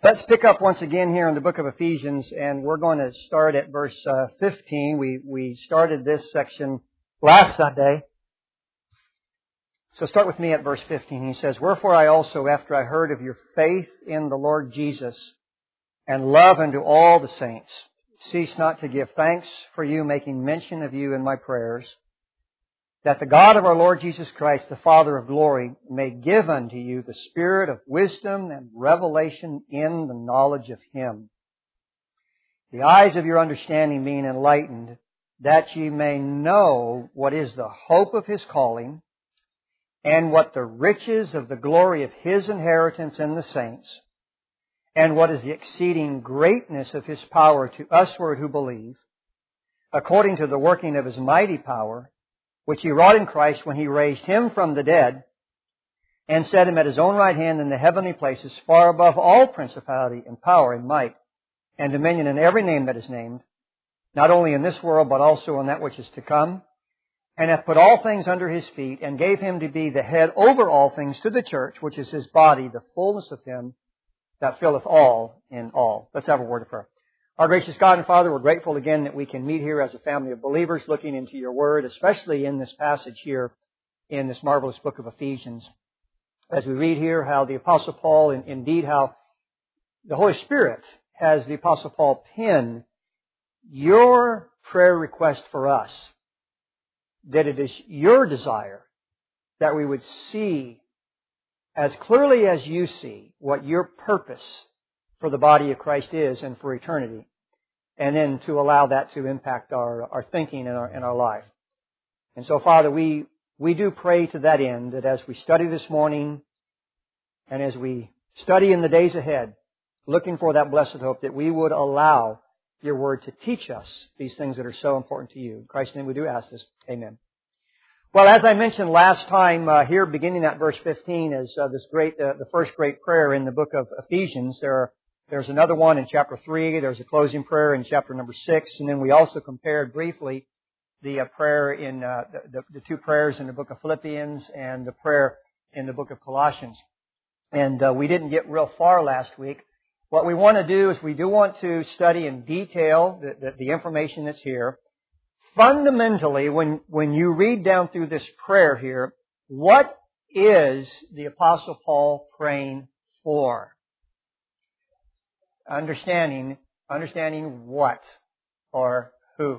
Let's pick up once again here in the book of Ephesians, and we're going to start at verse 15. We started this section last Sunday. So start with me at verse 15. He says, "Wherefore I also, after I heard of your faith in the Lord Jesus, and love unto all the saints, cease not to give thanks for you, making mention of you in my prayers, that the God of our Lord Jesus Christ, the Father of glory, may give unto you the spirit of wisdom and revelation in the knowledge of Him, the eyes of your understanding being enlightened, that ye may know what is the hope of His calling, and what the riches of the glory of His inheritance in the saints, and what is the exceeding greatness of His power to usward who believe, according to the working of His mighty power, which He wrought in Christ when He raised Him from the dead, and set Him at His own right hand in the heavenly places, far above all principality and power and might, and dominion in every name that is named, not only in this world, but also in that which is to come, and hath put all things under His feet, and gave Him to be the head over all things to the church, which is His body, the fullness of Him that filleth all in all." Let's have a word of prayer. Our gracious God and Father, we're grateful again that we can meet here as a family of believers looking into your Word, especially in this passage here in this marvelous book of Ephesians. As we read here how the Apostle Paul, and indeed how the Holy Spirit has the Apostle Paul pen your prayer request for us, that it is your desire that we would see as clearly as you see what your purpose for the body of Christ is and for eternity, and then to allow that to impact our thinking and our life. And so, Father, we do pray to that end that as we study this morning and as we study in the days ahead, looking for that blessed hope, that we would allow your Word to teach us these things that are so important to you. In Christ's name we do ask this. Amen. Well, as I mentioned last time, here beginning at verse 15 is the first great prayer in the book of Ephesians. There's another one in chapter 3. There's a closing prayer in chapter number 6. And then we also compared briefly the prayer in the two prayers in the book of Philippians and the prayer in the book of Colossians. And we didn't get real far last week. What we want to do is we do want to study in detail the information that's here. Fundamentally, when you read down through this prayer here, what is the Apostle Paul praying for? Understanding what or who?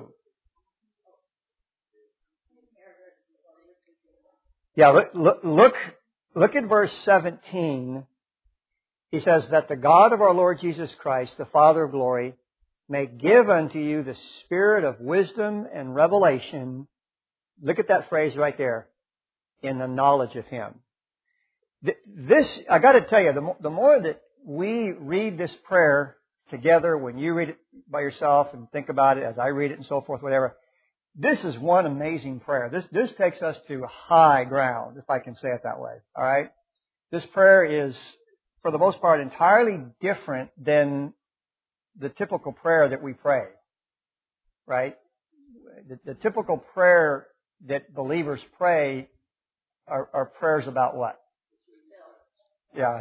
Yeah, look at verse 17. He says that the God of our Lord Jesus Christ, the Father of glory, may give unto you the spirit of wisdom and revelation. Look at that phrase right there. In the knowledge of Him. This, I got to tell you, the more that we read this prayer together, when you read it by yourself and think about it as I read it and so forth, whatever, this is one amazing prayer. This takes us to high ground, if I can say it that way. All right? This prayer is, for the most part, entirely different than the typical prayer that we pray. Right? The typical prayer that believers pray are prayers about what? Yeah.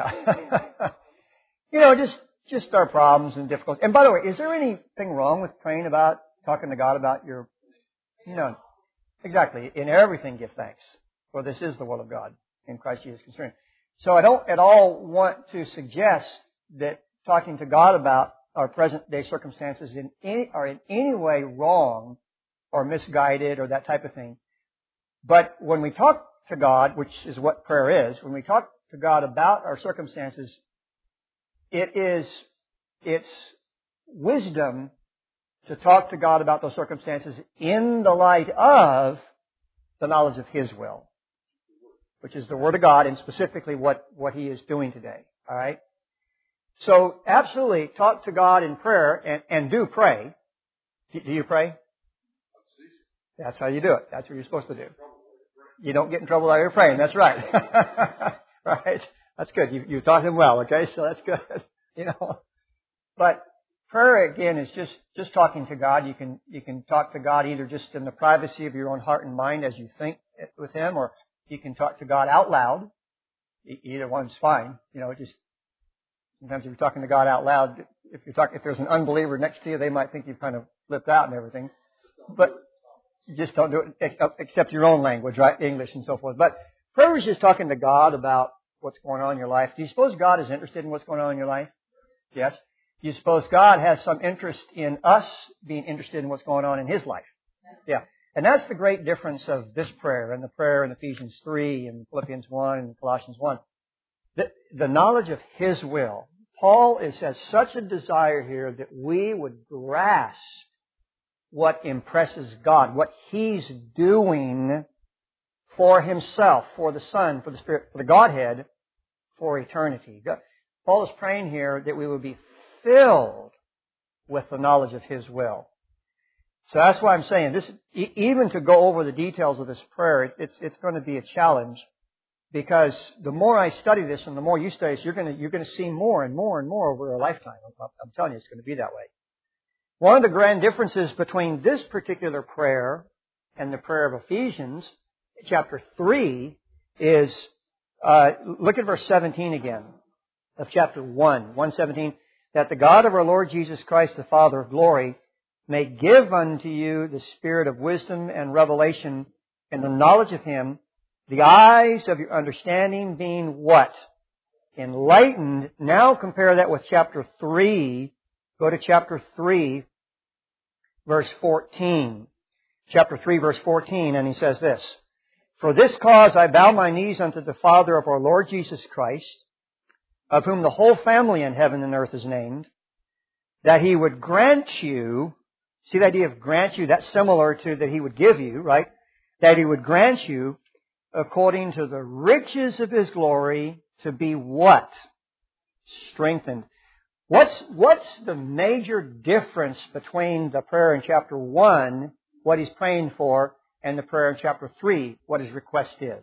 Just our problems and difficulties. And by the way, is there anything wrong with praying about, talking to God about your, exactly. In everything give thanks, for this is the will of God in Christ Jesus concerning. So I don't at all want to suggest that talking to God about our present day circumstances are in any way wrong or misguided or that type of thing. But when we talk to God, which is what prayer is, when we talk to God about our circumstances, it's wisdom to talk to God about those circumstances in the light of the knowledge of His will, which is the Word of God and specifically what He is doing today. All right? So absolutely talk to God in prayer and do pray. Do you pray? That's how you do it. That's what you're supposed to do. You don't get in trouble while you're praying. That's right. Right? That's good. You taught him well, okay? So that's good. But prayer, again, is just talking to God. You can talk to God either just in the privacy of your own heart and mind as you think with Him, or you can talk to God out loud. Either one's fine. Just Sometimes if you're talking to God out loud, if there's an unbeliever next to you, they might think you've kind of flipped out and everything. But you just don't do it except your own language, right? English and so forth. But prayer is just talking to God about what's going on in your life. Do you suppose God is interested in what's going on in your life? Yes. Do you suppose God has some interest in us being interested in what's going on in His life? Yeah. And that's the great difference of this prayer and the prayer in Ephesians 3 and Philippians 1 and Colossians 1. The knowledge of His will. Paul has such a desire here that we would grasp what impresses God, what He's doing for Himself, for the Son, for the Spirit, for the Godhead, for eternity. Paul is praying here that we would be filled with the knowledge of His will. So that's why I'm saying this. Even to go over the details of this prayer, it's going to be a challenge, because the more I study this and the more you study this, you're going to see more and more and more over a lifetime. I'm telling you, it's going to be that way. One of the grand differences between this particular prayer and the prayer of Ephesians, chapter 3, is, look at verse 17 again of chapter 1:17, that the God of our Lord Jesus Christ, the Father of glory, may give unto you the spirit of wisdom and revelation and the knowledge of Him, the eyes of your understanding being what? Enlightened. Now compare that with chapter 3. Go to chapter 3, verse 14. Chapter 3, verse 14, and he says this, For this cause I bow my knees unto the Father of our Lord Jesus Christ, of whom the whole family in heaven and earth is named, that He would grant you, see the idea of grant you, that's similar to that He would give you, right? That He would grant you, according to the riches of His glory, to be what? Strengthened. What's the major difference between the prayer in chapter 1, what he's praying for, and the prayer in chapter 3, what his request is?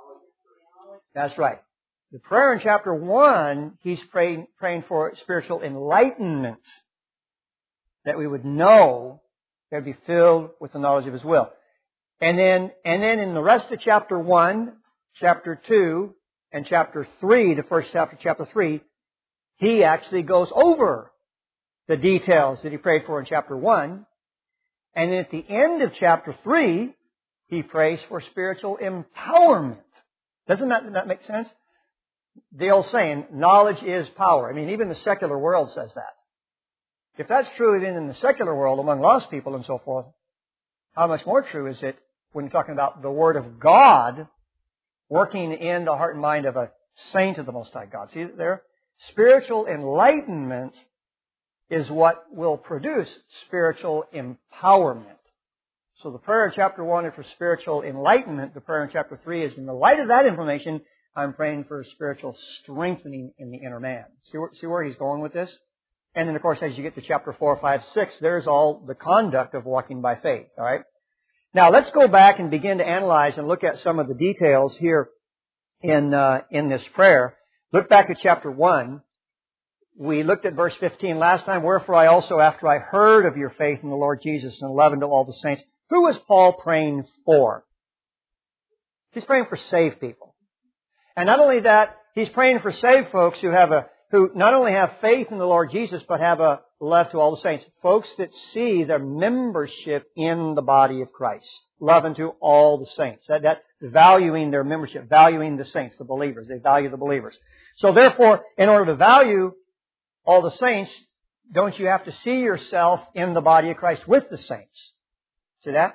That's right. The prayer in chapter 1, he's praying for spiritual enlightenment, that we would know, that we'd be filled with the knowledge of His will. And then in the rest of chapter 1, chapter 2, and chapter 3, the first chapter, chapter 3, he actually goes over the details that he prayed for in chapter 1. And then at the end of chapter 3, he prays for spiritual empowerment. Doesn't that make sense? The old saying, knowledge is power. I mean, even the secular world says that. If that's true even in the secular world among lost people and so forth, how much more true is it when you're talking about the Word of God working in the heart and mind of a saint of the Most High God? See there? Spiritual enlightenment is what will produce spiritual empowerment. So the prayer in chapter 1 is for spiritual enlightenment. The prayer in chapter 3 is, in the light of that information, I'm praying for spiritual strengthening in the inner man. See where he's going with this? And then, of course, as you get to chapter 4, 5, 6, there's all the conduct of walking by faith. All right? Now, let's go back and begin to analyze and look at some of the details here in this prayer. Look back at chapter 1. We looked at verse 15 last time. Wherefore I also, after I heard of your faith in the Lord Jesus and love unto all the saints. Who was Paul praying for? He's praying for saved people. And not only that, he's praying for saved folks who not only have faith in the Lord Jesus, but have a love to all the saints. Folks that see their membership in the body of Christ. Love unto all the saints. That valuing their membership, valuing the saints, the believers. They value the believers. So therefore, in order to value all the saints, don't you have to see yourself in the body of Christ with the saints? See that?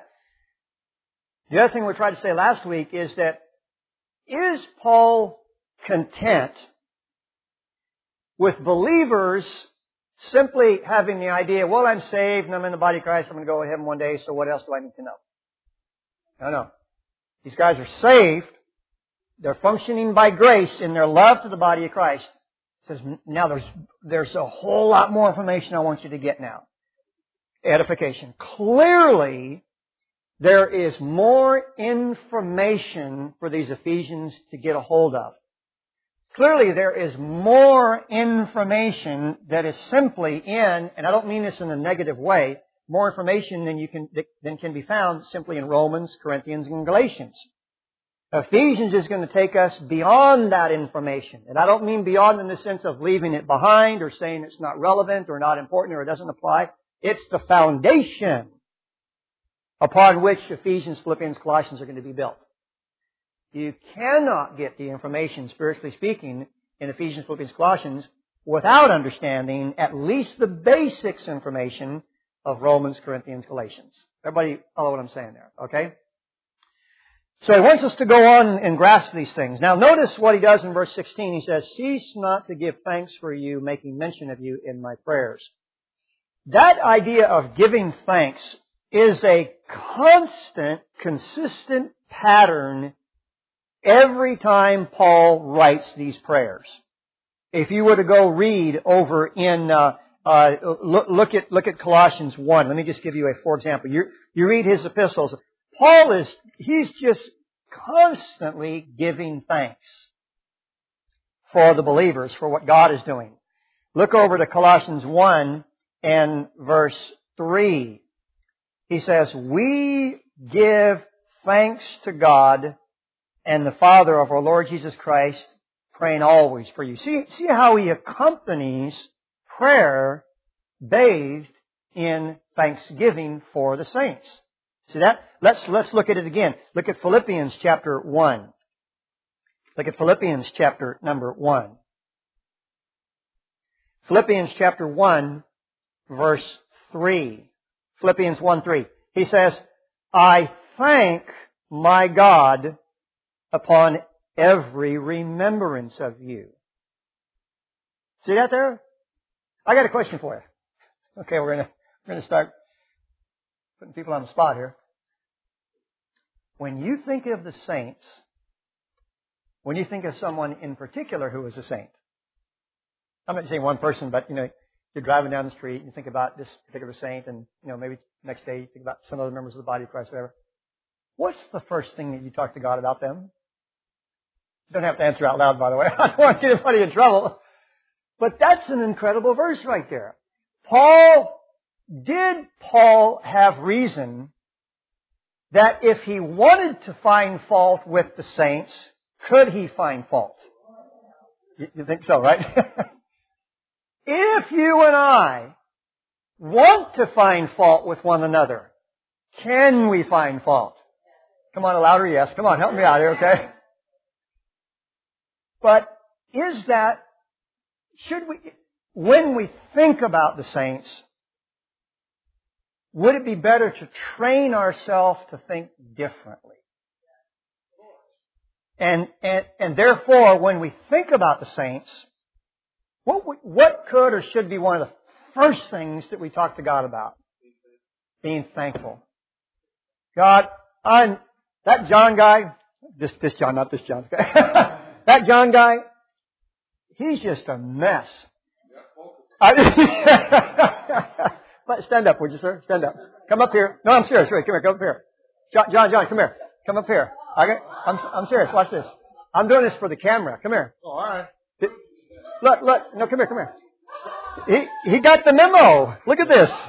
The other thing we tried to say last week is that, is Paul content with believers simply having the idea, well, I'm saved and I'm in the body of Christ, I'm going to go to heaven one day, so what else do I need to know? No. These guys are saved. They're functioning by grace in their love to the body of Christ. It says, now there's a whole lot more information I want you to get now. Edification. Clearly, there is more information for these Ephesians to get a hold of. Clearly, there is more information that is simply in, and I don't mean this in a negative way, more information than can be found simply in Romans, Corinthians, and Galatians. Ephesians is going to take us beyond that information. And I don't mean beyond in the sense of leaving it behind or saying it's not relevant or not important or it doesn't apply. It's the foundation upon which Ephesians, Philippians, Colossians are going to be built. You cannot get the information, spiritually speaking, in Ephesians, Philippians, Colossians without understanding at least the basics information of Romans, Corinthians, Galatians. Everybody follow what I'm saying there, okay? So he wants us to go on and grasp these things. Now notice what he does in verse 16. He says, "Cease not to give thanks for you, making mention of you in my prayers." That idea of giving thanks is a constant, consistent pattern every time Paul writes these prayers. If you were to go read over in, look at Colossians 1. Let me just give you for example. You read his epistles. Paul he's just constantly giving thanks for the believers, for what God is doing. Look over to Colossians 1 and verse 3. He says, "We give thanks to God and the Father of our Lord Jesus Christ, praying always for you." See how he accompanies prayer bathed in thanksgiving for the saints. See that? Let's look at it again. Look at Philippians chapter 1. Look at Philippians chapter number 1. Philippians chapter 1, verse 3. Philippians 1:3. He says, "I thank my God upon every remembrance of you." See that there? I got a question for you. Okay, we're gonna start putting people on the spot here. When you think of the saints, when you think of someone in particular who is a saint, I'm not saying one person, but you're driving down the street and you think about this particular saint, and maybe next day you think about some other members of the body of Christ, whatever. What's the first thing that you talk to God about them? You don't have to answer out loud, by the way. I don't want to get anybody in trouble. But that's an incredible verse right there. Did Paul have reason that if he wanted to find fault with the saints, could he find fault? You think so, right? If you and I want to find fault with one another, can we find fault? Come on, a louder yes. Come on, help me out here, okay? But when we think about the saints, would it be better to train ourselves to think differently? And therefore, when we think about the saints, what could or should be one of the first things that we talk to God about? Being thankful. God, that John guy, this John, not this John. That John guy, he's just a mess. But stand up, would you, sir? Stand up. Come up here. No, I'm serious. Come here. Come up here. John, come here. Come up here. Okay? I'm serious. Watch this. I'm doing this for the camera. Come here. Oh, all right. Look. No, come here. He got the memo. Look at this.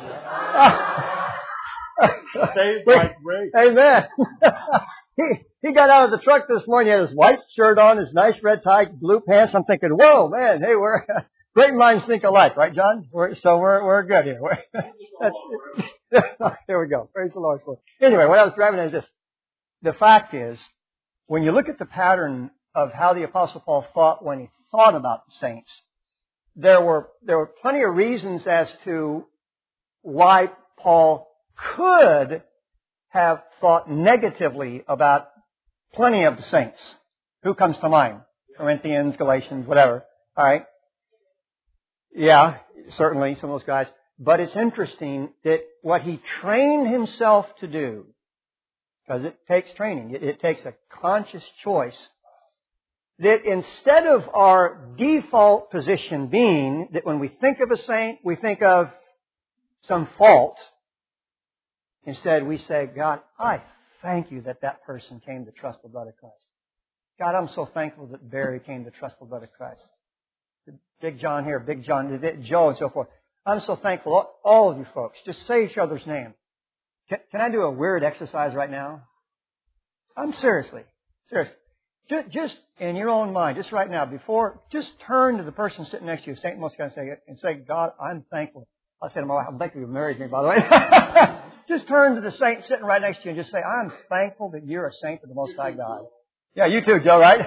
Saved by grace. Amen. He got out of the truck this morning. He had his white shirt on, his nice red tie, blue pants. I'm thinking, whoa, man, hey, we're great minds think alike, right, John? We're good here. There we go. Praise the Lord. Anyway, what I was driving at is this. The fact is, when you look at the pattern of how the Apostle Paul thought when he thought about the saints, there were plenty of reasons as to why Paul could have thought negatively about plenty of the saints. Who comes to mind? Corinthians, Galatians, whatever. All right? Yeah, certainly, some of those guys. But it's interesting that what he trained himself to do, because it takes training, it takes a conscious choice, that instead of our default position being that when we think of a saint, we think of some fault, instead we say, God, I thank you that person came to trust the blood of Christ. God, I'm so thankful that Barry came to trust the blood of Christ. Big John here, Big John, Joe, and so forth. I'm so thankful. All of you folks, just say each other's name. Can I do a weird exercise right now? Seriously. Seriously. Just in your own mind, just right now, just turn to the person sitting next to you, St. Most kind of say it, and say, God, I'm thankful. I said to my wife, I'm thankful you married me, by the way. Just turn to the saint sitting right next to you and just say, I'm thankful that you're a saint of the Most High God. Yeah, you too, Joe, right?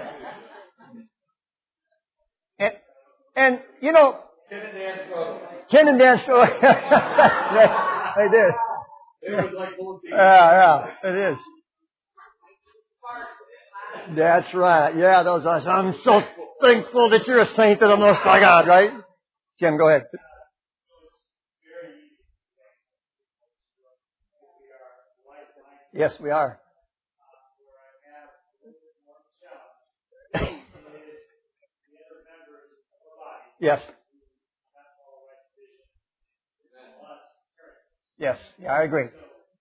And you know, Ken and Dan Strode. They did. It was like both teams. Yeah, it is. That's right. Yeah, those are. I'm so thankful that you're a saint of the Most High God, right? Jim, go ahead. Yes, we are. Yes. Yes, yeah, I agree.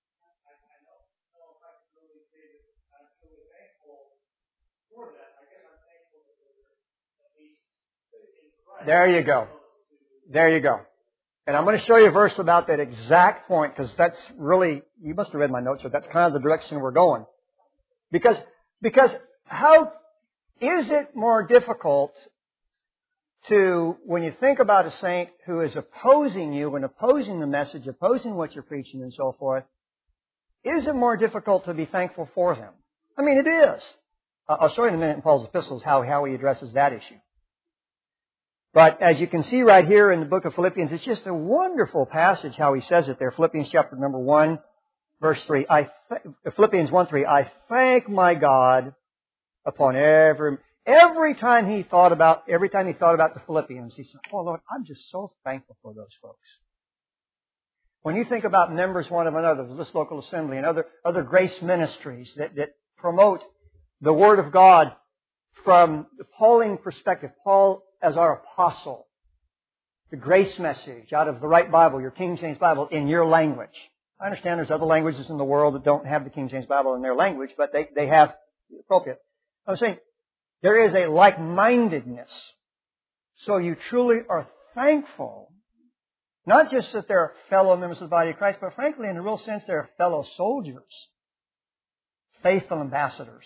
There you go. There you go. And I'm going to show you a verse about that exact point, because that's really, you must have read my notes, but that's kind of the direction we're going. Because how is it more difficult to, when you think about a saint who is opposing you and opposing the message, opposing what you're preaching and so forth, is it more difficult to be thankful for them? I mean, it is. I'll show you in a minute in Paul's epistles how he addresses that issue. But as you can see right here in the book of Philippians, it's just a wonderful passage how he says it there. Philippians chapter number 1, verse 3. Philippians 1:3. I thank my God upon every time he thought about the Philippians, he said, "Oh Lord, I'm just so thankful for those folks." When you think about members one of another, this local assembly and other grace ministries that promote the Word of God from the Pauline perspective, Paul as our apostle, the grace message out of the right Bible, your King James Bible, in your language. I understand there's other languages in the world that don't have the King James Bible in their language, but they have the appropriate. I'm saying there is a like-mindedness. So you truly are thankful, not just that they're fellow members of the body of Christ, but frankly, in a real sense, they're fellow soldiers, faithful ambassadors.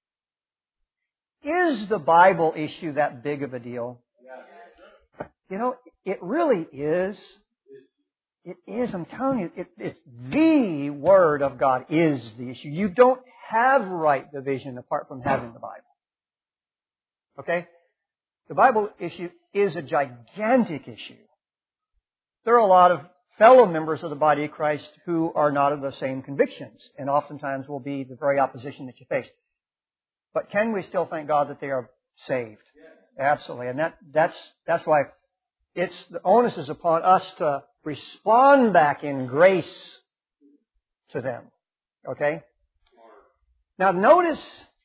Is the Bible issue that big of a deal? You know, it really is. It is. I'm telling you, it's the Word of God is the issue. You don't have right division apart from having the Bible. Okay? The Bible issue is a gigantic issue. There are a lot of fellow members of the body of Christ who are not of the same convictions, and oftentimes will be the very opposition that you face. But can we still thank God that they are saved? Absolutely. And that's why the onus is upon us to respond back in grace to them. Okay? Now notice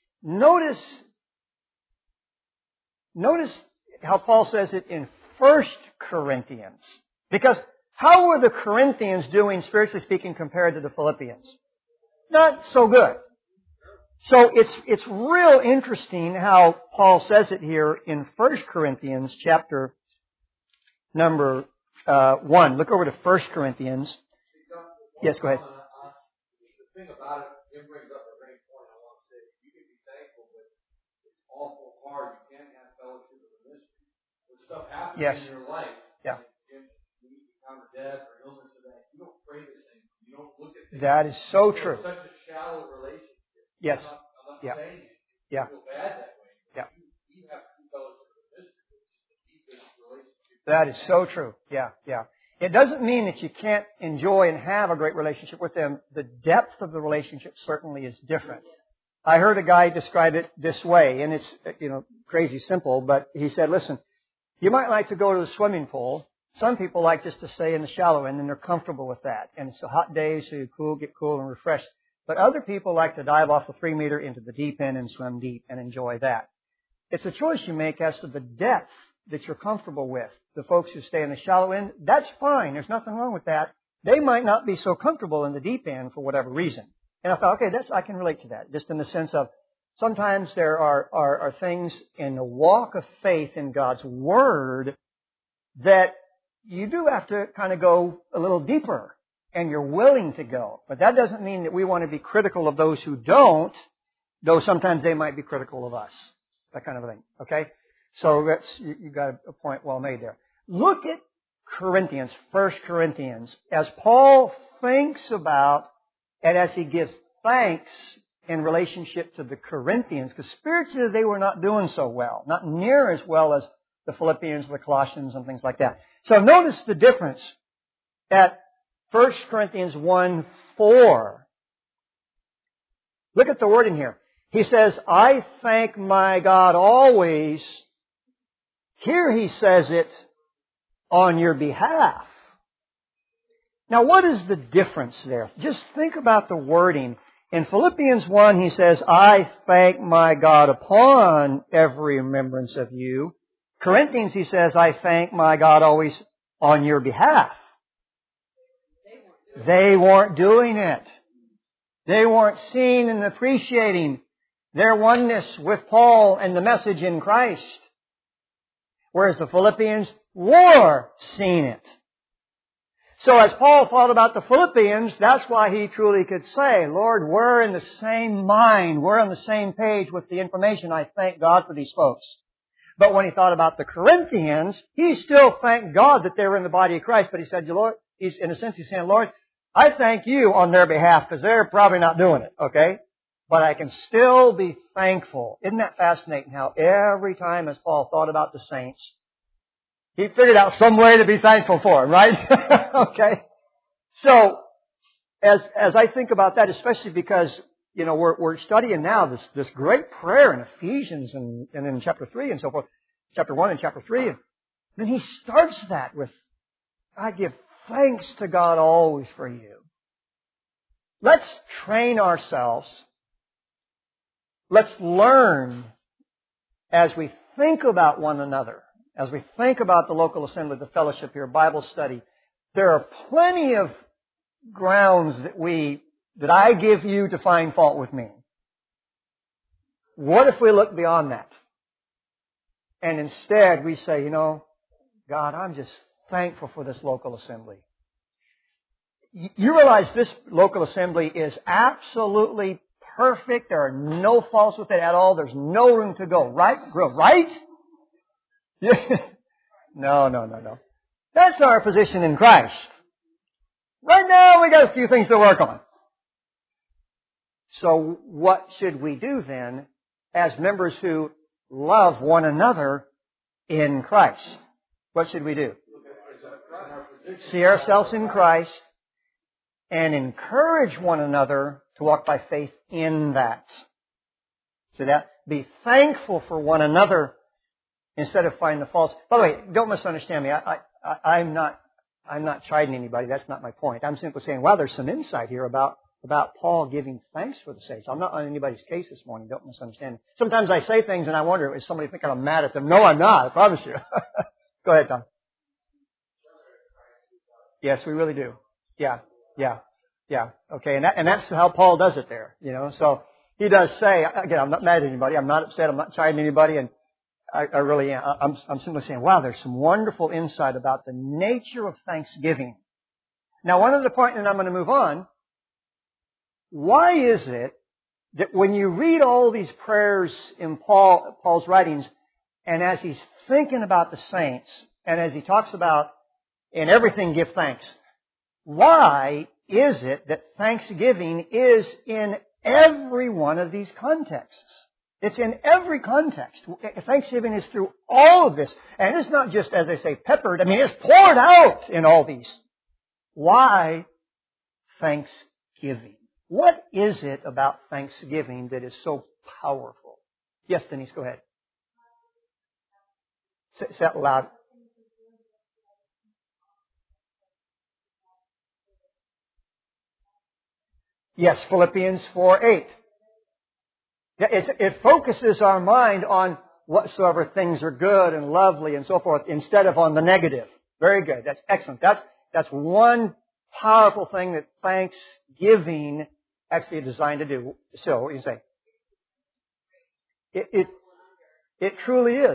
how Paul says it in 1 Corinthians. Because how were the Corinthians doing, spiritually speaking, compared to the Philippians? Not so good. So it's real interesting how Paul says it here in 1 Corinthians chapter number 1. Look over to 1 Corinthians. Yes, go ahead. The thing about it, Jim brings up a great point. I want to say you can be thankful, but it's awful hard. You can't have fellowship with the mystery. When stuff happens in your life, yeah. Jim, you encounter death or illness or that, you don't pray the same. You don't look at things. That is so true. It's such a shallow relationship. Yes. I'm not saying it. You feel bad that way. Yeah. You have to fellowship with the mystery to keep this relationship. That is so true. Yeah. It doesn't mean that you can't enjoy and have a great relationship with them. The depth of the relationship certainly is different. I heard a guy describe it this way, and it's, crazy simple, but he said, listen, you might like to go to the swimming pool. Some people like just to stay in the shallow end, and they're comfortable with that. And it's a hot day, so you get cool and refreshed. But other people like to dive off the 3 meter into the deep end and swim deep and enjoy that. It's a choice you make as to the depth that you're comfortable with. The folks who stay in the shallow end, that's fine. There's nothing wrong with that. They might not be so comfortable in the deep end for whatever reason. And I thought, okay, I can relate to that. Just in the sense of sometimes there are things in the walk of faith in God's Word that you do have to kind of go a little deeper. And you're willing to go. But that doesn't mean that we want to be critical of those who don't. though sometimes they might be critical of us. That kind of thing. Okay? So you got a point well made there. Look at Corinthians, 1 Corinthians, as Paul thinks about and as he gives thanks in relationship to the Corinthians, because spiritually they were not doing so well, not near as well as the Philippians, the Colossians, and things like that. So notice the difference at 1 Corinthians 1:4. Look at the wording here. He says, I thank my God always. Here he says it, on your behalf. Now what is the difference there? Just think about the wording. In Philippians 1 he says, I thank my God upon every remembrance of you. Corinthians he says, I thank my God always on your behalf. They weren't doing it. They weren't seeing and appreciating their oneness with Paul and the message in Christ. Whereas the Philippians were seeing it. So as Paul thought about the Philippians, that's why he truly could say, Lord, we're in the same mind. We're on the same page with the information. I thank God for these folks. But when he thought about the Corinthians, he still thanked God that they were in the body of Christ. But he said, Lord, in a sense he's saying, Lord, I thank you on their behalf because they're probably not doing it, okay? But I can still be thankful. Isn't that fascinating how every time as Paul thought about the saints, he figured out some way to be thankful for them, right? Okay? So, as I think about that, especially because, you know, we're studying now this great prayer in Ephesians and in chapter 3 and so forth, chapter 1 and chapter 3, and then he starts that with, I give thanks to God always for you. Let's train ourselves. Let's learn as we think about one another. As we think about the local assembly, the fellowship here, Bible study, there are plenty of grounds that I give you to find fault with me. What if we look beyond that? And instead we say, you know, God, I'm just thankful for this local assembly. You realize this local assembly is absolutely perfect. There are no faults with it at all. There's no room to go. Right? Right? No. That's our position in Christ. Right now, we got a few things to work on. So what should we do then as members who love one another in Christ? What should we do? See ourselves in Christ and encourage one another to walk by faith in that. So that be thankful for one another instead of finding the faults. By the way, don't misunderstand me. I'm not chiding anybody. That's not my point. I'm simply saying, wow, there's some insight here about Paul giving thanks for the saints. I'm not on anybody's case this morning. Don't misunderstand me. Sometimes I say things and I wonder, is somebody thinking I'm mad at them? No, I'm not. I promise you. Go ahead, Tom. Yes, we really do. Yeah. Okay, and that's how Paul does it there. You know, so he does say, again, I'm not mad at anybody. I'm not upset. I'm not chiding anybody, and I really am. I'm simply saying, wow, there's some wonderful insight about the nature of thanksgiving. Now, one other point, and I'm going to move on. Why is it that when you read all these prayers in Paul's writings, and as he's thinking about the saints, and as he talks about in everything give thanks, why is it that thanksgiving is in every one of these contexts? It's in every context. Thanksgiving is through all of this. And it's not just, as I say, peppered. I mean, it's poured out in all these. Why thanksgiving? What is it about thanksgiving that is so powerful? Yes, Denise, go ahead. Say it loud. Yes, Philippians 4:8. It focuses our mind on whatsoever things are good and lovely and so forth instead of on the negative. Very good. That's excellent. That's one powerful thing that thanksgiving actually is designed to do. So, what do you say? It truly is.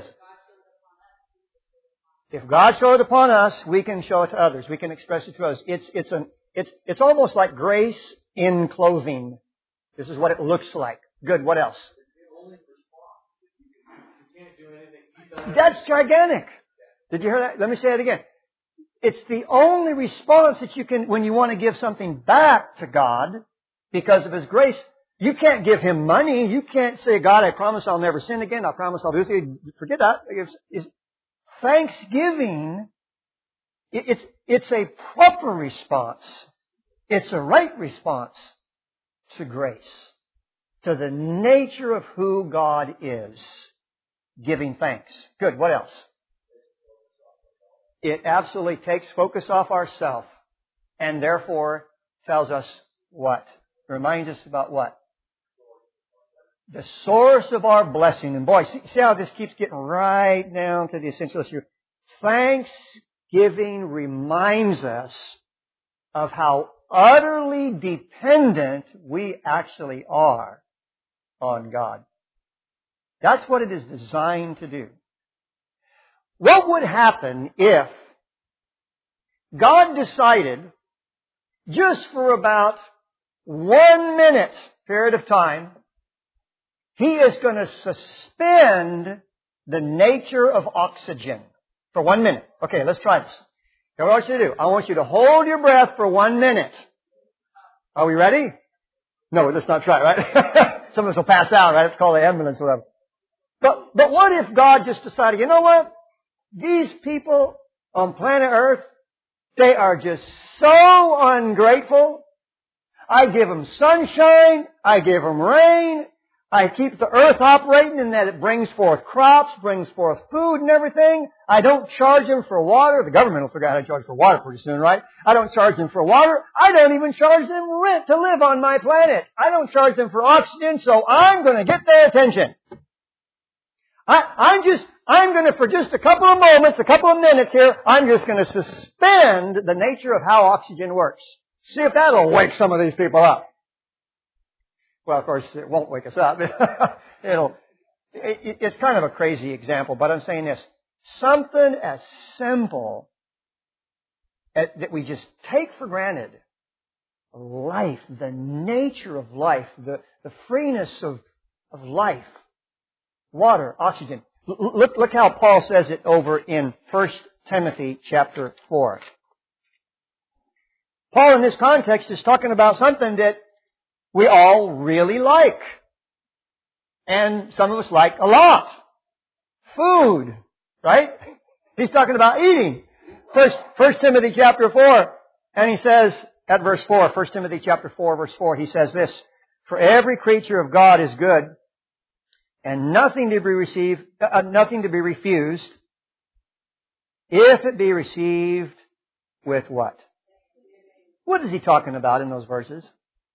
If God showed it upon us, we can show it to others. We can express it to others. It's almost like grace in clothing. This is what it looks like. Good. What else? It's the only response. You can't do anything. That's gigantic. Did you hear that? Let me say it again. It's the only response that you can, when you want to give something back to God because of His grace. You can't give Him money. You can't say, God, I promise I'll never sin again. I promise I'll do this. Forget that. Thanksgiving, it's a proper response. It's a right response to grace, to the nature of who God is, giving thanks. Good. What else? It absolutely takes focus off ourselves and therefore tells us what? Reminds us about what? The source of our blessing. And boy, see how this keeps getting right down to the essential issue. Thanksgiving reminds us of how utterly dependent we actually are on God. That's what it is designed to do. What would happen if God decided just for about 1 minute period of time, He is going to suspend the nature of oxygen for 1 minute. Okay, let's try this. Here's what I want you to do. I want you to hold your breath for 1 minute. Are we ready? No, let's not try, right? Some of us will pass out, right? It's called the ambulance or whatever. But what if God just decided, you know what? These people on planet Earth, they are just so ungrateful. I give them sunshine. I give them rain. I keep the earth operating in that it brings forth crops, brings forth food and everything. I don't charge them for water. The government will figure out how to charge for water pretty soon, right? I don't charge them for water. I don't even charge them rent to live on my planet. I don't charge them for oxygen, so I'm going to get their attention. I'm going to, for just a couple of moments, a couple of minutes here, I'm just going to suspend the nature of how oxygen works. See if that'll wake some of these people up. Well, of course, it won't wake us up. It's kind of a crazy example, but I'm saying this. Something as simple that we just take for granted. Life, the nature of life, the freeness of life. Water, oxygen. Look how Paul says it over in 1 Timothy chapter 4. Paul in this context is talking about something that we all really like. And some of us like a lot. Food, right? He's talking about eating. 1 Timothy chapter 4. And he says at verse 4, 1 Timothy chapter 4, verse 4, he says this, "For every creature of God is good, and nothing to be refused, if it be received with what?" What is he talking about in those verses?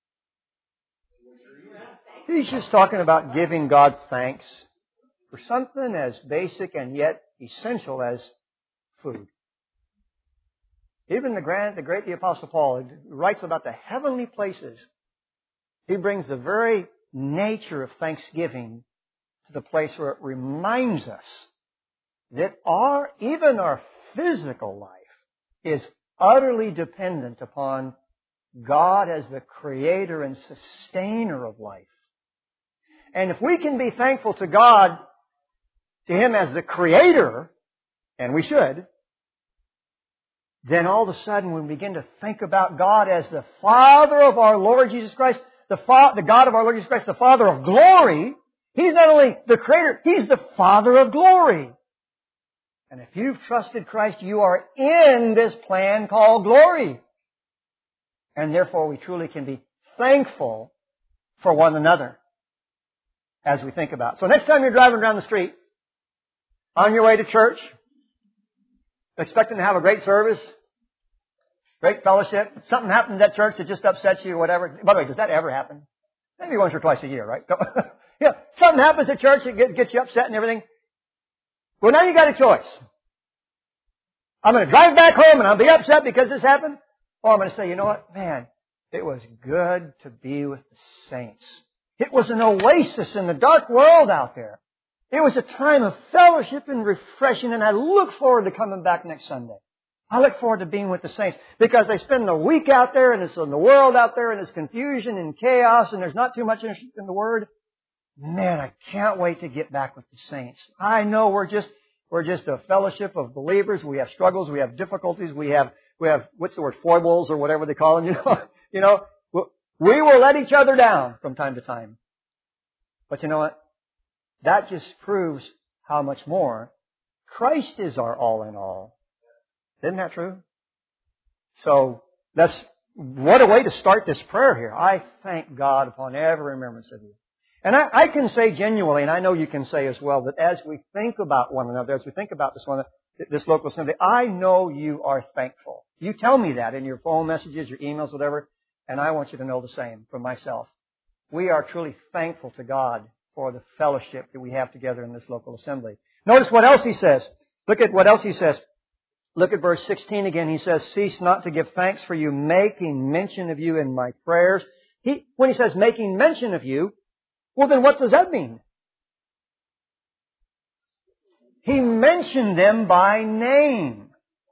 He's just talking about giving God thanks for something as basic and yet essential as food. Even the great Apostle Paul writes about the heavenly places. He brings the very nature of thanksgiving to the place where it reminds us that even our physical life is utterly dependent upon God as the creator and sustainer of life. And if we can be thankful to God, to Him as the creator, and we should, then all of a sudden when we begin to think about God as the Father of our Lord Jesus Christ, the God of our Lord Jesus Christ, the Father of glory, He's not only the creator, He's the Father of glory. And if you've trusted Christ, you are in this plan called glory. And therefore we truly can be thankful for one another as we think about it. So next time you're driving down the street, on your way to church, expecting to have a great service, great fellowship, something happens at church that just upsets you or whatever. By the way, does that ever happen? Maybe once or twice a year, right? Yeah, something happens at church that gets you upset and everything. Well, now you got a choice. I'm going to drive back home and I'll be upset because this happened. Or I'm going to say, you know what? Man, it was good to be with the saints. It was an oasis in the dark world out there. It was a time of fellowship and refreshing, and I look forward to coming back next Sunday. I look forward to being with the saints because they spend the week out there and it's in the world out there and it's confusion and chaos and there's not too much in the Word. man, I can't wait to get back with the saints. I know we're just a fellowship of believers. We have struggles. We have difficulties. We have, what's the word, foibles or whatever they call them, we will let each other down from time to time. But you know what? That just proves how much more Christ is our all in all. Isn't that true? So, what a way to start this prayer here. I thank God upon every remembrance of you. And I can say genuinely, and I know you can say as well, that as we think about one another, as we think about this local assembly, I know you are thankful. You tell me that in your phone messages, your emails, whatever, and I want you to know the same from myself. We are truly thankful to God for the fellowship that we have together in this local assembly. Notice what else he says. Look at what else he says. Look at verse 16 again. He says, cease not to give thanks for you, making mention of you in my prayers. When he says making mention of you, well then what does that mean? He mentioned them by name.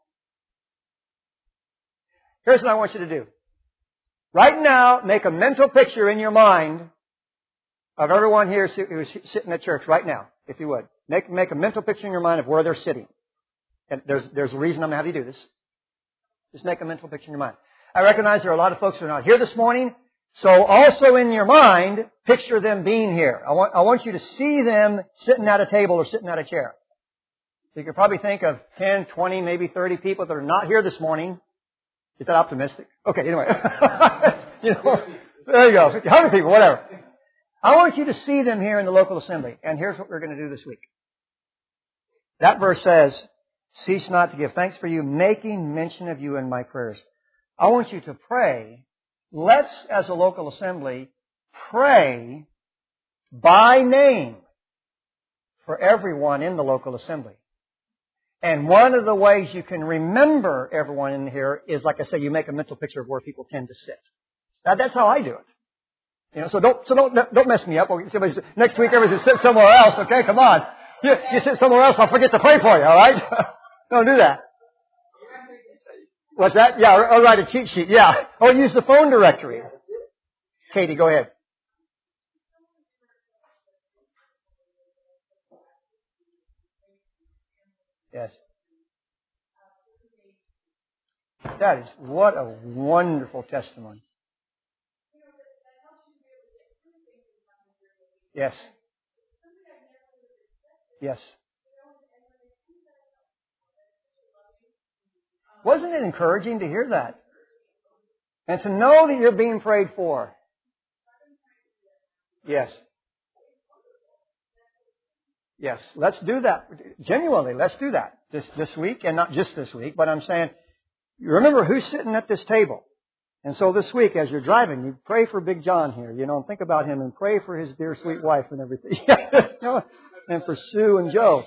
Here's what I want you to do. Right now, make a mental picture in your mind of everyone here who's sitting at church right now, if you would. Make a mental picture in your mind of where they're sitting. And there's a reason I'm going to have you do this. Just make a mental picture in your mind. I recognize there are a lot of folks who are not here this morning. So also in your mind, picture them being here. I want you to see them sitting at a table or sitting at a chair. You can probably think of 10, 20, maybe 30 people that are not here this morning. Is that optimistic? Okay, anyway. There you go. 100 people, whatever. I want you to see them here in the local assembly. And here's what we're going to do this week. That verse says, cease not to give thanks for you, making mention of you in my prayers. I want you to pray. Let's, as a local assembly, pray by name for everyone in the local assembly. And one of the ways you can remember everyone in here is, like I say, you make a mental picture of where people tend to sit. That's how I do it. So don't mess me up. Next week everybody sit somewhere else. Okay, come on. You sit somewhere else, I'll forget to pray for you. All right? Don't do that. What's that? Yeah, I'll write a cheat sheet. Yeah. Or use the phone directory. Katie, go ahead. Yes. That is, what a wonderful testimony. Yes. Yes. Wasn't it encouraging to hear that? And to know that you're being prayed for. Yes. Yes. Let's do that. Genuinely, let's do that this week, and not just this week, but I'm saying, you remember who's sitting at this table. And so this week, as you're driving, you pray for Big John here, and think about him and pray for his dear sweet wife and everything. And for Sue and Joe.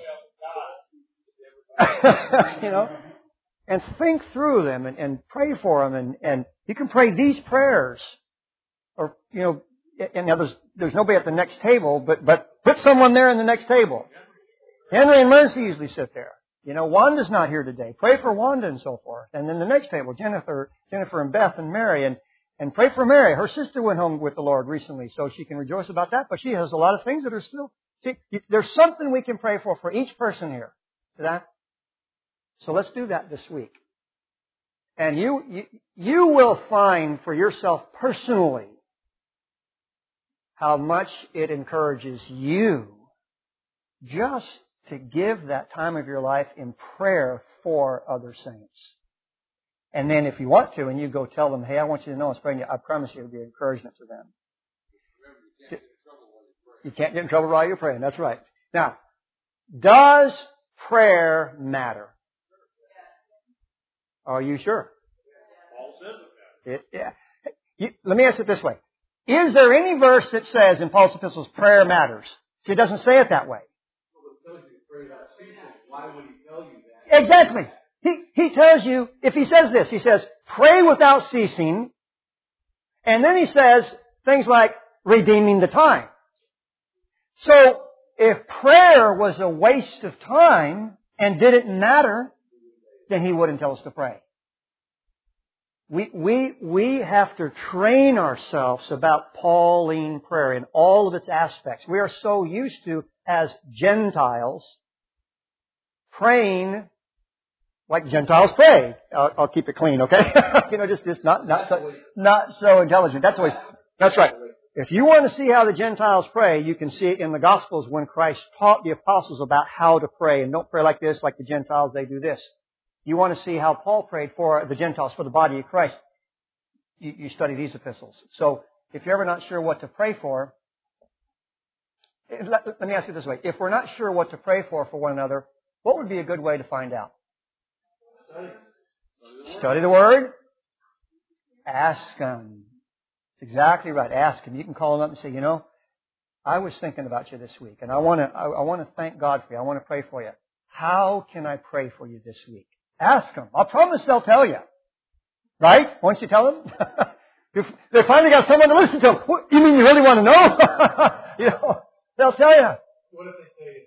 And think through them and pray for them. And you can pray these prayers. Or, and now there's nobody at the next table, but put someone there in the next table. Henry and Mercy usually sit there. Wanda's not here today. Pray for Wanda and so forth. And then the next table, Jennifer and Beth and Mary. And pray for Mary. Her sister went home with the Lord recently, so she can rejoice about that. But she has a lot of things that are still... See, there's something we can pray for each person here. See that? So let's do that this week. And you will find for yourself personally how much it encourages you just to give that time of your life in prayer for other saints. And then if you want to, and you go tell them, hey, I want you to know I was praying, I promise you it'll be an encouragement to them. You can't get in trouble while you're praying. That's right. Now, does prayer matter? Are you sure? Paul says it matters. Let me ask it this way. Is there any verse that says in Paul's epistles prayer matters? See, it doesn't say it that way. Well, it tells you to pray without ceasing. Why would he tell you that? Exactly. He tells you, if he says this, he says, pray without ceasing. And then he says things like redeeming the time. So, if prayer was a waste of time and didn't matter, then he wouldn't tell us to pray. We have to train ourselves about Pauline prayer in all of its aspects. We are so used to, as Gentiles, praying like Gentiles pray. I'll keep it clean, okay? Just not so intelligent. That's right. If you want to see how the Gentiles pray, you can see it in the Gospels when Christ taught the apostles about how to pray. And don't pray like this, like the Gentiles, they do this. You want to see how Paul prayed for the Gentiles, for the body of Christ. You study these epistles. So, if you're ever not sure what to pray for, let me ask you this way. If we're not sure what to pray for one another, what would be a good way to find out? Study the Word. Ask Him. That's exactly right. Ask Him. You can call Him up and say, I was thinking about you this week, and I want to thank God for you. I want to pray for you. How can I pray for you this week? Ask them. I promise they'll tell you. Right? Won't you tell them? They finally got someone to listen to them. What, you mean you really want to know? They'll tell you. What if they say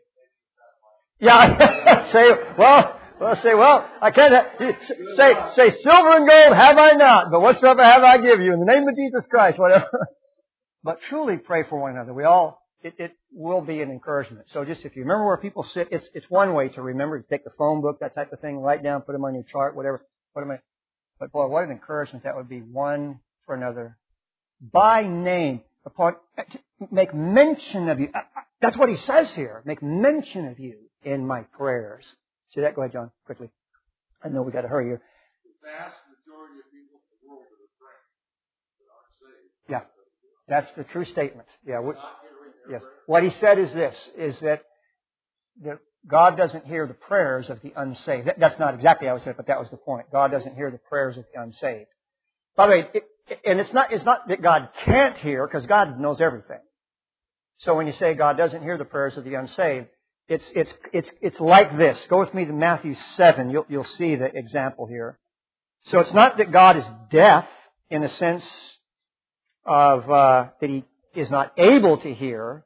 I can't say silver and gold have I not, but whatsoever have I give you in the name of Jesus Christ, whatever. But truly pray for one another. It will be an encouragement. So just if you remember where people sit, it's one way to remember. You take the phone book, that type of thing, write down, put them on your chart, whatever. But boy, what an encouragement that would be, one for another. By name, make mention of you. That's what he says here. Make mention of you in my prayers. See that? Go ahead, John, quickly. I know we got to hurry here. The vast majority of people in the world that are praying that aren't saved. Yeah, that's the true statement. Yeah. Yes. What he said is this, is that God doesn't hear the prayers of the unsaved. That's not exactly how I said it, but that was the point. God doesn't hear the prayers of the unsaved. By the way, it's not that God can't hear, because God knows everything. So when you say God doesn't hear the prayers of the unsaved, it's like this. Go with me to Matthew 7. You'll see the example here. So it's not that God is deaf in the sense of that He is not able to hear.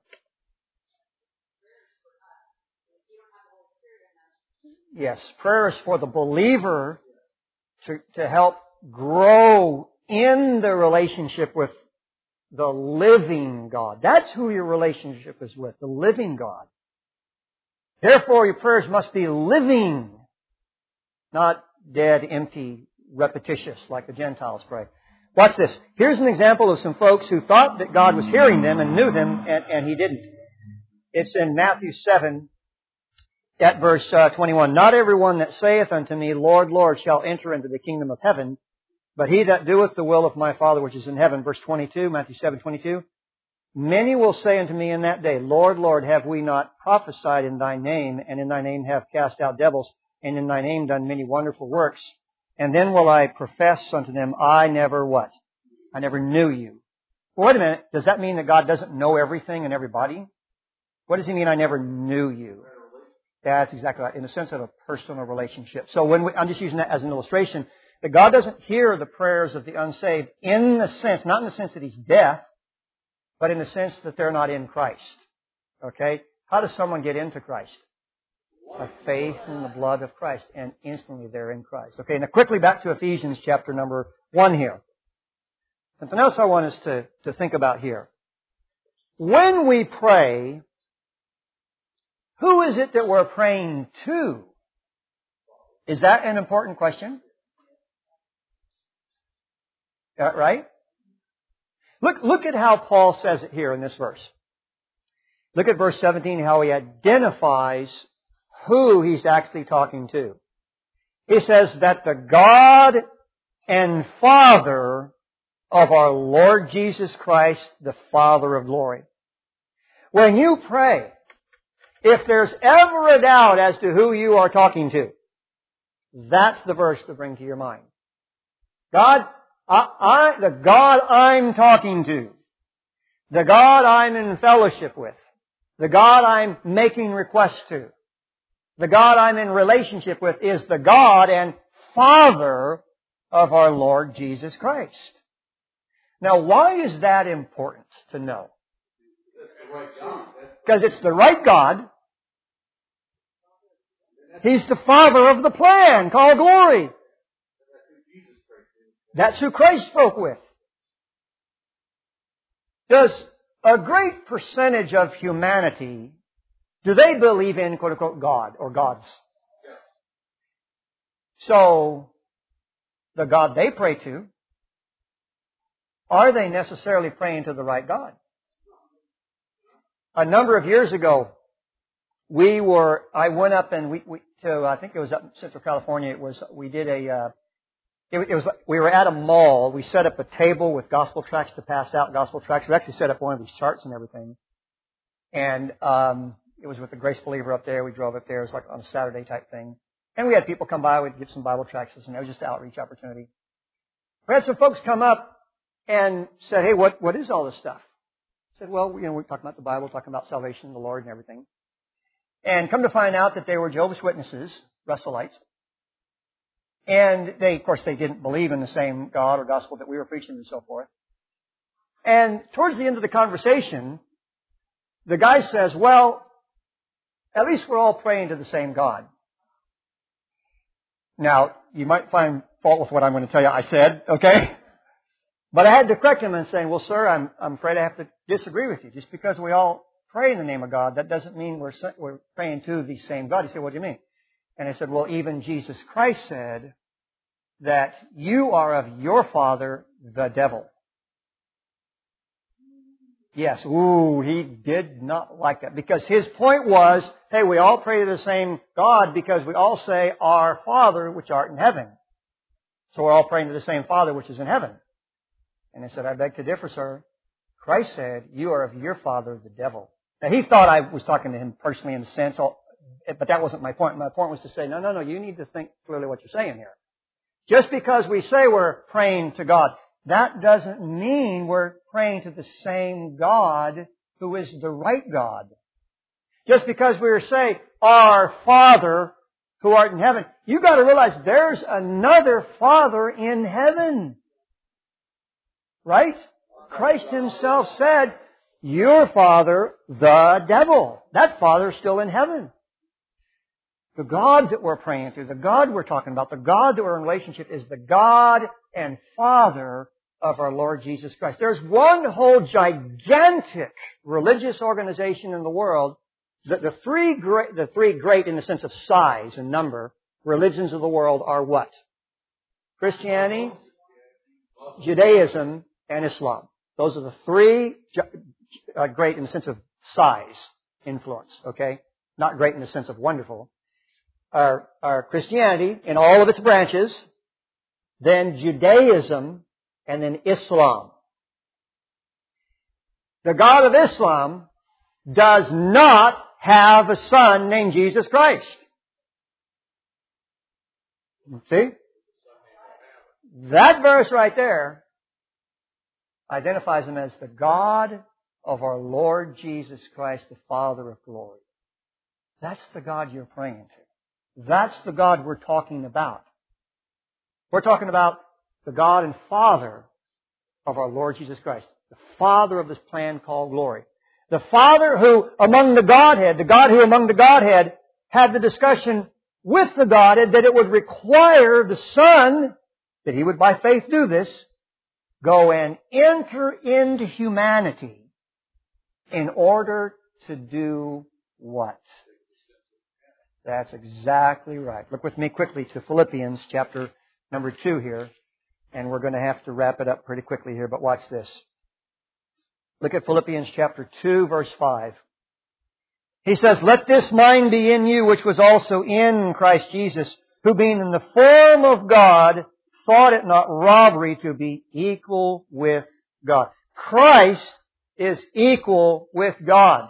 Yes, prayer is for the believer to help grow in the relationship with the living God. That's who your relationship is with, the living God. Therefore, your prayers must be living, not dead, empty, repetitious like the Gentiles pray. Watch this. Here's an example of some folks who thought that God was hearing them and knew them, and He didn't. It's in Matthew 7, at verse 21. Not everyone that saith unto me, Lord, Lord, shall enter into the kingdom of heaven, but he that doeth the will of my Father which is in heaven. Verse 22, Matthew 7:22. Many will say unto me in that day, Lord, Lord, have we not prophesied in Thy name, and in Thy name have cast out devils, and in Thy name done many wonderful works? And then will I profess unto them, I never what? I never knew you. Well, wait a minute. Does that mean that God doesn't know everything and everybody? What does He mean, I never knew you? That's exactly right. In the sense of a personal relationship. So I'm just using that as an illustration, that God doesn't hear the prayers of the unsaved in the sense, not in the sense that He's deaf, but in the sense that they're not in Christ. Okay? How does someone get into Christ? By faith in the blood of Christ, and instantly they're in Christ. Okay, now quickly back to Ephesians chapter number 1 here. Something else I want us to think about here. When we pray, who is it that we're praying to? Is that an important question? Right? Look at how Paul says it here in this verse. Look at verse 17, how he identifies who he's actually talking to. He says that the God and Father of our Lord Jesus Christ, the Father of glory. When you pray, if there's ever a doubt as to who you are talking to, that's the verse to bring to your mind. God, the God I'm talking to, the God I'm in fellowship with, the God I'm making requests to, the God I'm in relationship with is the God and Father of our Lord Jesus Christ. Now, why is that important to know? Because it's the right God. He's the Father of the plan called glory. Jesus prayed to. That's who Christ spoke with. Does a great percentage of humanity, do they believe in, quote unquote, God or gods? Yes. So, the God they pray to, are they necessarily praying to the right God? A number of years ago, I went up and I think it was up in Central California. We were at a mall. We set up a table with gospel tracts to pass out gospel tracts. We actually set up one of these charts and everything. And, it was with the Grace Believer up there. We drove up there. It was like on a Saturday type thing. And we had people come by. We'd give some Bible tracts, and it was just an outreach opportunity. We had some folks come up and said, hey, what is all this stuff? I said, well, we're talking about the Bible, talking about salvation, the Lord, and everything. And come to find out that they were Jehovah's Witnesses, Russellites. And of course, they didn't believe in the same God or gospel that we were preaching and so forth. And towards the end of the conversation, the guy says, well, at least we're all praying to the same God. Now, you might find fault with what I'm going to tell you I said, okay? But I had to correct him and say, well, sir, I'm afraid I have to disagree with you. Just because we all pray in the name of God, that doesn't mean we're praying to the same God. He said, what do you mean? And I said, well, even Jesus Christ said that you are of your father, the devil. Yes, he did not like that. Because his point was, hey, we all pray to the same God because we all say, our Father which art in heaven. So we're all praying to the same Father which is in heaven. And I said, I beg to differ, sir. Christ said, you are of your father, the devil. Now, he thought I was talking to him personally in a sense, but that wasn't my point. My point was to say, no, you need to think clearly what you're saying here. Just because we say we're praying to God, that doesn't mean we're praying to the same God who is the right God. Just because we say, our Father who art in heaven, you got to realize there's another Father in heaven. Right? Christ Himself said, your father, the devil. That Father's still in heaven. The God that we're praying to, the God we're talking about, the God that we're in relationship is the God and Father of our Lord Jesus Christ. There's one whole gigantic religious organization in the world. The three great in the sense of size and number religions of the world are what? Christianity, Judaism, and Islam. Those are the three great in the sense of size, influence, okay? Not great in the sense of wonderful. Are Christianity in all of its branches, then Judaism, and then Islam. The God of Islam does not have a son named Jesus Christ. See? That verse right there identifies Him as the God of our Lord Jesus Christ, the Father of glory. That's the God you're praying to. That's the God we're talking about. We're talking about the God and Father of our Lord Jesus Christ. The Father of this plan called glory. The Father who among the Godhead, the God who among the Godhead had the discussion with the Godhead that it would require the Son, that He would by faith do this, go and enter into humanity in order to do what? That's exactly right. Look with me quickly to Philippians chapter number 2 here. And we're going to have to wrap it up pretty quickly here, but watch this. Look at Philippians chapter 2, verse 5. He says, let this mind be in you, which was also in Christ Jesus, who being in the form of God, thought it not robbery to be equal with God. Christ is equal with God.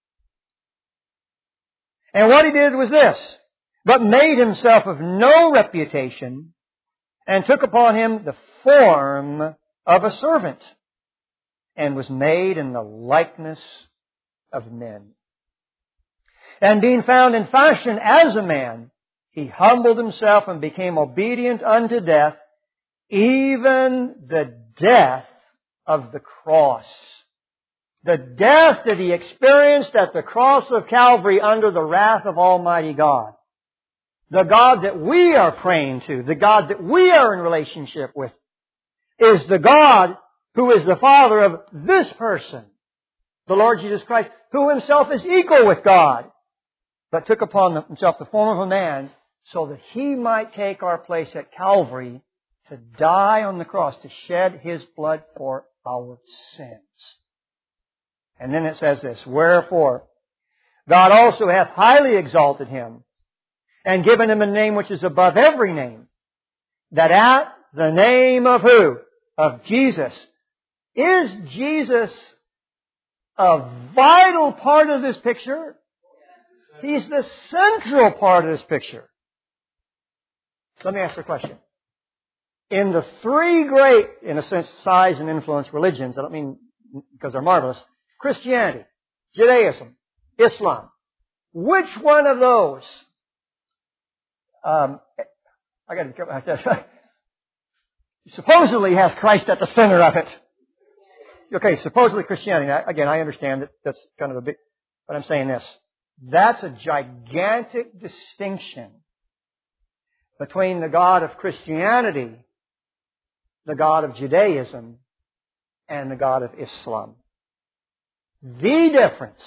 And what He did was this, but made Himself of no reputation, and took upon Him the form of a servant, and was made in the likeness of men. And being found in fashion as a man, He humbled Himself and became obedient unto death, even the death of the cross. The death that He experienced at the cross of Calvary under the wrath of Almighty God. The God that we are praying to, the God that we are in relationship with, is the God who is the Father of this person, the Lord Jesus Christ, who Himself is equal with God, but took upon Himself the form of a man so that He might take our place at Calvary to die on the cross, to shed His blood for our sins. And then it says this, wherefore God also hath highly exalted Him, and given Him a name which is above every name, that at the name of who? Of Jesus. Is Jesus a vital part of this picture? He's the central part of this picture. Let me ask you a question. In the three great, in a sense, size and influence religions, I don't mean because they're marvelous, Christianity, Judaism, Islam, which one of those, I got to be careful, I said, supposedly has Christ at the center of it. Okay, supposedly Christianity. Again, I understand that that's kind of a big, but I'm saying this. That's a gigantic distinction between the God of Christianity, the God of Judaism, and the God of Islam. The difference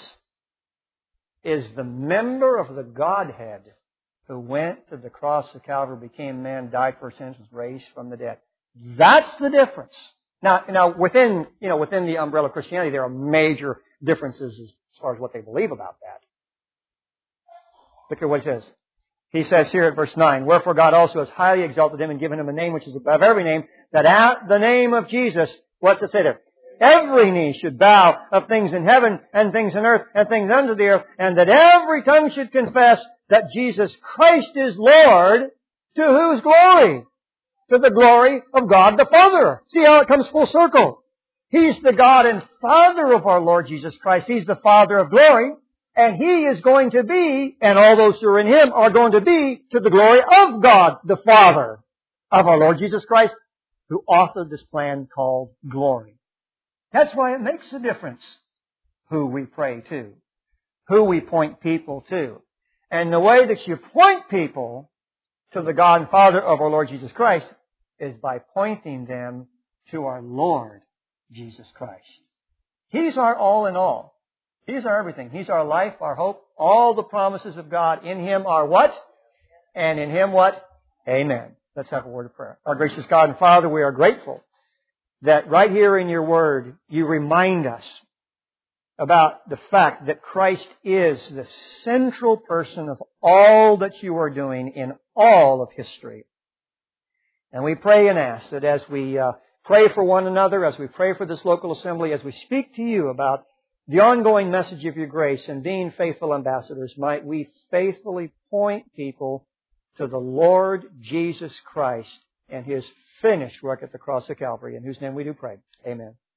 is the member of the Godhead who went to the cross of Calvary, became man, died for sins, was raised from the dead. That's the difference. Now, within the umbrella of Christianity, there are major differences as far as what they believe about that. Look at what he says. He says here at verse 9, wherefore God also has highly exalted Him and given Him a name which is above every name, that at the name of Jesus, what's it say there? Every knee should bow of things in heaven and things in earth and things under the earth, and that every tongue should confess that Jesus Christ is Lord, to whose glory? To the glory of God the Father. See how it comes full circle. He's the God and Father of our Lord Jesus Christ. He's the Father of glory. And He is going to be, and all those who are in Him are going to be, to the glory of God the Father of our Lord Jesus Christ, who authored this plan called glory. That's why it makes a difference who we pray to, who we point people to. And the way that you point people to the God and Father of our Lord Jesus Christ is by pointing them to our Lord Jesus Christ. He's our all in all. He's our everything. He's our life, our hope. All the promises of God in Him are what? And in Him what? Amen. Let's have a word of prayer. Our gracious God and Father, we are grateful that right here in Your Word, You remind us about the fact that Christ is the central person of all that You are doing in all of history. And we pray and ask that as we pray for one another, as we pray for this local assembly, as we speak to You about the ongoing message of Your grace and being faithful ambassadors, might we faithfully point people to the Lord Jesus Christ and His finished work at the cross of Calvary, in whose name we do pray. Amen.